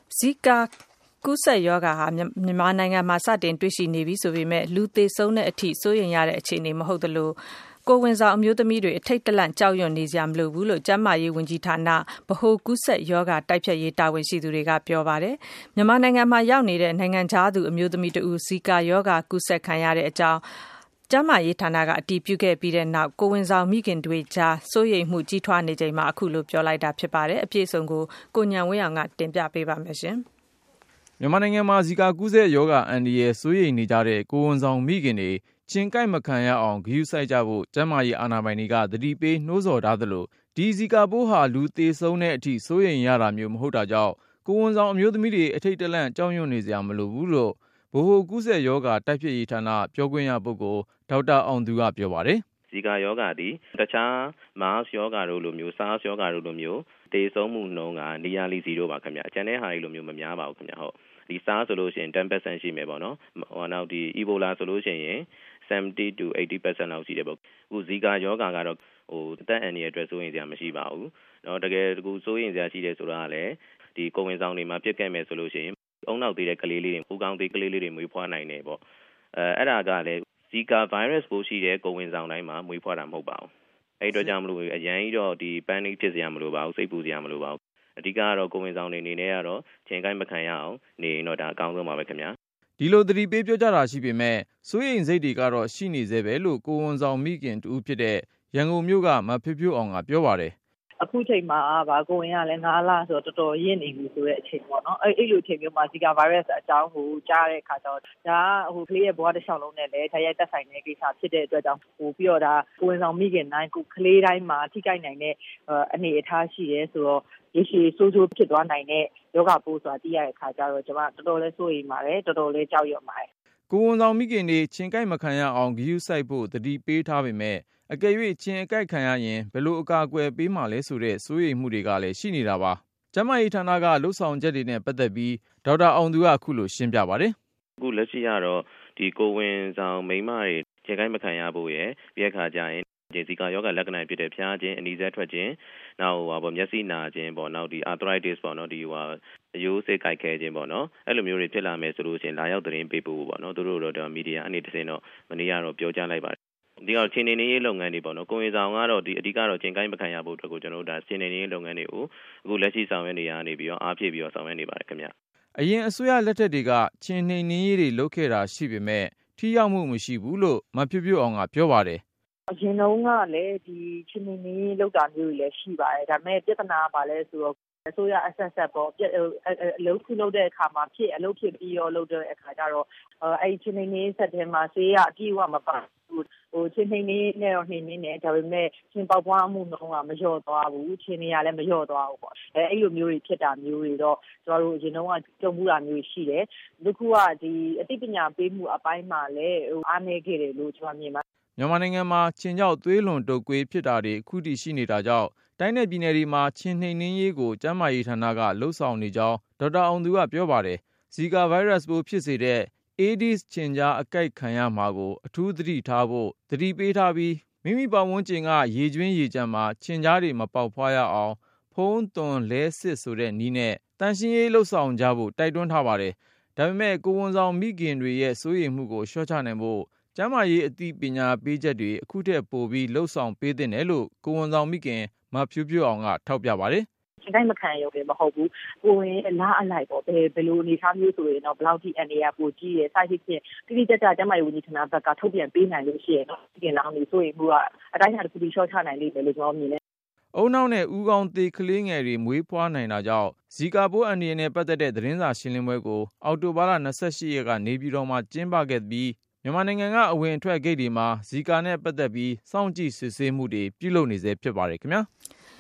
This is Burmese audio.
ဇီကာကူးစက်ရောဂါဟာမြန်မာနိုင်ငံမှာစတင်တွေ့ရှိနေပြီဆိုပေမဲ့လူသေဆုံးတဲ့အထိစိုးရိမ်ရတဲ့အခြေအနေမဟုတ်သလိုကိုယ်ဝန်ဆောင်အမျိုးသမီးတွေအထိတ်တလန့်ကြောက်ရွံ့နေကြမလို့ဘူးလို့ကျန်းမာရေးဝန်ကြီးဌာနဗဟိုကူးစက်ရောဂါတိုက်ဖျက်ရေးတာဝန်ရှိသူတွေကပြောပါတယ်။မြန်မာနိုင်ငံမှာရောက်နေတဲ့နိုင်ငံခြားသူအမျိုးသမီးတဦးဇီကာရောဂါကူးစက်ခံရတဲ့အကြောင်းကျန်းမာရေးဌာနကအတည်ပြုခဲ့ပြီးတဲ့နောက်ကိုယ်ဝန်ဆောင်မိခင်တွေကြားစိုးရိမ်မှုကြီးထွားနေချိန်မှာအခုလိုပြောလိုက်တာဖြစ်ပါတယ်။အပြည့်အစုံကိုကိုဉာဏ်ဝင်းအောင်ကတင်ပြပေးပါမယ်ရှင်။မြန်မာနိုင်ငံမှာဇီကာကူးစက်ရောဂါအန္တရာယ်စိုးရိမ်နေကြတဲ့ကိုယ်ဝန်ဆောင်မိခင်တွေချင်းကိုက်မခံရအောင်ဂရုစိုက်ကြဖို့ကျန်းမာရေးအာဏာပိုင်တွေကသတိပေးနှိုးဆော်ထားသလိုဒီဇီကာပိုးဟာလူသေဆုံးတဲ့အထိစိုးရိမ်ရတာမျိုးမဟုတ်တာကြောင့်ကိုယ်ဝန်ဆောင်အမျိုးသမီးတွေအထိတ်တလန့်ကြောက်ရွံ့နေစရာမလိုဘူးလို့ဗဟိုကူးစက်ရောဂါတိုက်ဖျက်ရေးဌာနပြောခွင့်ရပုဂ္ဂိုလ်ဒေါက်တာအောင်သူကပြောပါတယ်။ဇီကာရောဂါသည်တခြား MERS ရောဂါတို့လိုမျိုး SARS ရောဂါတို့လိုမျိုးသေဆုံးမှုနှုန်းကnearly 0ပါခင်ဗျ။ကျန်တဲ့ဟာတွေလိုမျိုးမများပါဘူးခင်ဗျ။ဟုတ်ဒီ SARS ဆိုလို့ရှိရင် 10% ရှိမယ်ပေါ့နော်။နောက်ဒီ Ebola ဆိုလို့ရှိရင်70 to 80% လောက်ရှိတယ်ပေါ့။အခုဇီကာရောဂါကတော့အသက်အန္တရာယ်အတွက်စိုးရိမ်စရာမရှိပါဘူး။နော်တကယ်အခုစိုးရိမ်စရာရှိတယ်ဆိုတာကလည်းဒီကိုယ်ဝန်ဆောင်တွေမှာဖြစ်ခဲ့မယ်ဆိုလို့ရှိရင်အုံနောက်သေးတဲ့ကလေးလေးတွေဦးခေါင်းသေးကလေးလေးတွေမွေးဖွားနိုင်တယ်ပေါ့အဲ့ဒါကလည်းဇီကာ virus ပိုးရှိတဲ့ကိုယ်ဝန်ဆောင်တိုင်းမှာမွေးဖွားတာမဟုတ်ပါဘူးအဲ့အတွက်ကြောင့်မလို့အရင်ကြီးတော့ဒီ panic ဖြစ်စရာမလိုပါဘူးစိတ်ပူစရာမလိုပါဘူးအဓိကတော့ကိုယ်ဝန်ဆောင်တွေအနေနဲ့ကတော့ချင်းကိုက်မခံရအောင်နေရင်တော့ဒါအကောင်းဆုံးပါပဲခင်ဗျာဒီလိုသတိပေးပြောကြတာရှိပေမဲ့စိုးရိမ်စိတ်တွေကတော့ရှိနေသေးပဲလို့ကိုယ်ဝန်ဆောင်မိခင်တူဖြစ်တဲ့ရန်ကုန်မြို့ကမဖြိုးဖြိုးအောင်ကပြောပါတယ်အခုချိန်မှာကိုဝင်ရလဲ9လဆိုတော့တော်တော်ရင့်နေပြီဆိုတဲ့အချိန်ပေါ့နော်အဲ့လိုအချိန်မျိုးမှာဇီကာဗိုင်းရပ်စ်အကြောင်းကိုကြားတဲ့အခါကျတော့ဒါကကလေးရဲ့ဘဝတစ်လျှောက်လုံးနဲ့လည်းဓာတ်ရိုက်သက်ဆိုင်တဲ့ကိစ္စဖြစ်တဲ့အတွက်ကြောင့်ပြီးတော့ဒါကိုဝင်ဆောင်မိခင်တိုင်းကလေးတိုင်းမှာထိခိုက်နိုင်တဲ့အနေအထားရှိရဲဆိုတော့ရေရှည်ဆိုးဆိုးဖြစ်သွားနိုင်တဲ့ယောဂပိုးဆိုတာသိရတဲ့အခါကျတော့ကျွန်မတော်တော်လေးစိုးရိမ်ပါတယ်တော်တော်လေးကြောက်ရွံ့ပါတယ်ကိုဝန်ဆောင်မိခင်တွေချင်းကိုက်မခံရအောင်ဂရုစိုက်ဖို့တတိပေးထားပေမဲ့အကယ်၍ချင်းအကိုက်ခံရရင်ဘယ်လိုအကာအကွယ်ပေးမှလဲဆိုတဲ့စိုးရိမ်မှုတွေကလည်းရှိနေတာပါကျန်းမာရေးဌာနကလှုပ်ဆောင်ချက်တွေနဲ့ပတ်သက်ပြီးဒေါက်တာအောင်သူကအခုလိုရှင်းပြပါတယ်အခုလက်ရှိကတော့ဒီကိုဝန်ဆောင်မိန်းမတွေချင်းကိုက်မခံရဖို့ရယ်ပြီးအခါကျရင်ဇီကာယောဂလက္ခဏာဖြစ်တဲ့ဖျားခြင်းအနီးစပ်ထွက်ခြင်းနောက်မျက်စိနာခြင်းပေါ့နောက်ဒီ arthritis ပေါ့နော်ဒီအယိုးစိတ်ကိုက်ခဲခြင်းပေါ့နော်အဲ့လိုမျိုးတွေဖြစ်လာမယ်ဆိုလို့ရှိရင်လာရောက်သတင်းပေးဖို့ပေါ့နော်သူတို့တော့မီဒီယာအနေနဲ့တော့မနေ့ကတော့ပြောကြားလိုက်ပါတယ်ဒီတော့ချင်းနေနေရေးလုပ်ငန်းတွေပေါ့နော်ကိုယ်ဝန်ဆောင်ကတော့ဒီအဓိကတော့ချင်းကိုင်းမခံရဖို့အတွက်ကိုကျွန်တော်တို့ဒါချင်းနေနေရေးလုပ်ငန်းတွေကိုအခုလက်ရှိဆောင်ရွက်နေရနေပြီးတော့အားဖြည့်ပြီးတော့ဆောင်ရွက်နေပါတယ်ခင်ဗျအရင်အစိုးရလက်ထက်တွေကချင်းနေနေရေးတွေလုပ်ခဲ့တာရှိပေမဲ့ထိရောက်မှုမရှိဘူးလို့မဖြိုးဖြိုးအောင်ကပြောပါတယ်အရင်တုန်းကလည်းဒီချင်းနေနေလောက်တာမျိုးတွေလည်းရှိပါတယ်ဒါပေမဲ့ပြဿနာကဘာလဲဆိုတော့အစိုးရအဆက်ဆက်ပေါ့အလုပ်ခုလုပ်တဲ့အခါမှာအလုပ်ဖြစ်ပြီးရောလုပ်တဲ့အခါကျတော့အဲ့ချင်းနေနေဆက်ထဲမှာဆေးရအပြည့်အဝမပါဘူးချင်းနေနေနဲ့တော့နေနေတယ်ဒါပေမဲ့ချင်းပေါက်ပွားမှုနှုန်းကမလျော့သွားဘူးချင်းနေရလည်းမလျော့သွားဘူးပေါ့အဲ့လိုမျိုးတွေဖြစ်တာမျိုးတွေတော့ကျွန်တော်တို့အရင်တုန်းကကြုံမှုတာမျိုးရှိတယ်ဒီခုကဒီအသိပညာပေးမှုအပိုင်းမှာလည်းအားနည်းခဲ့တယ်လို့ကျွန်တော်မြင်ပါတယ်မြန်မာနိုင်ငံမှာချင်းကြောက်သွေးလွန်တုပ်ကွေးဖြစ်တာတွေအခုထိရှိနေတာကြောင့်တိုင်းနယ်ပြည်နယ်တွေမှာချင်းနှိမ်နှင်းရေးကိုကျန်းမာရေးဌာနကလှုပ်ဆောင်နေကြောင်းဒေါက်တာအောင်သူကပြောပါတယ်ဇီကာဗိုင်းရပ်စ်ပိုးဖြစ်စေတဲ့ Aedes ချင်းကြားအကိုက်ခံရမှာကိုအထူးသတိထားဖို့သတိပေးထားပြီးမိမိပတ်ဝန်းကျင်ကရေကျွင်းရေကြမ်းမှာချင်းကြားတွေမပေါက်ဖွားရအောင်ဖုံးသွန်လဲစစ်ဆိုတဲ့နည်းနဲ့တန်ရှင်းရေးလှုပ်ဆောင်ကြဖို့တိုက်တွန်းထားပါတယ်ဒါပေမဲ့ကိုဝန်ဆောင်မိခင်တွေရဲ့စိုးရိမ်မှုကိုလျှော့ချနိုင်ဖို့ကျန်းမာရေးအသိပညာပေးချက်တွေအခုထက်ပိုပြီးလှုပ်ဆောင်ပေးသင့်တယ်လို့ကိုဝန်ဆောင်မိခင်မဖြိုးဖြိုးအောင်ကထောက်ပြပါတယ်ချင်းတိုင်းမခံရုံနဲ့မဟုတ်ဘူးကိုဝင်လားအလိုက်ပေါ့ဘယ်လိုအနေထားမျိုးဆိုရင်တော့ဘယ်လောက်ထိအနေရပိုကြီးရယ်စိုက်ဖြစ်ဖြစ်တိတိကျကျကျန်းမာရေးဝန်ကြီးဌာနဘက်ကထုတ်ပြန်ပေးနိုင်လို့ရှိရင်တော့ဒီကလောင်းနေဆိုရင်ဘူးကအတိုင်းအတာတစ်ခုထိရှော့ချနိုင်လိမ့်မယ်လို့ကျွန်တော်မြင်တယ်အုံနောက်နဲ့ဦးခေါင်းသေးကလေးငယ်တွေမွေးဖွားနိုင်တာကြောင့်ဇီကာပိုးအန္တရာယ်နဲ့ပတ်သက်တဲ့သတင်းစာရှင်းလင်းပွဲကိုအောက်တိုဘာလ28ရက်ကနေပြည်တော်မှာကျင်းပခဲ့ပြီးမြန်မာနိုင်ငံကအဝင်အထွက်ဂိတ်တွေမှာဇီကာနဲ့ပတ်သက်ပြီးစောင့်ကြည့်စစ်ဆေးမှုတွေပြုလုပ်နေဆဲဖြစ်ပါတယ်ခင်ဗျာ